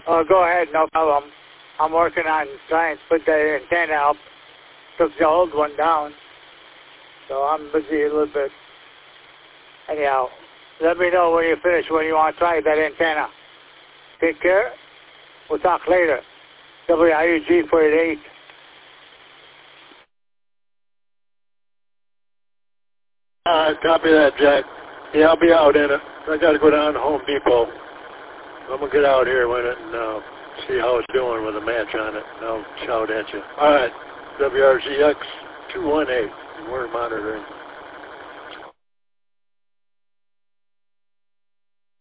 Oh, go ahead, no problem. I'm working on trying to put that antenna up. Took the old one down. So I'm busy a little bit. Anyhow, let me know when you finish, when you want to try that antenna. Take care. We'll talk later. WIUG 48. Copy that, Jack. Yeah, I'll be out in it. I got to go down to Home Depot. I'm going to get out here with it and see how it's doing with a match on it. And I'll shout at you. All right, WRZX 218. We're monitoring.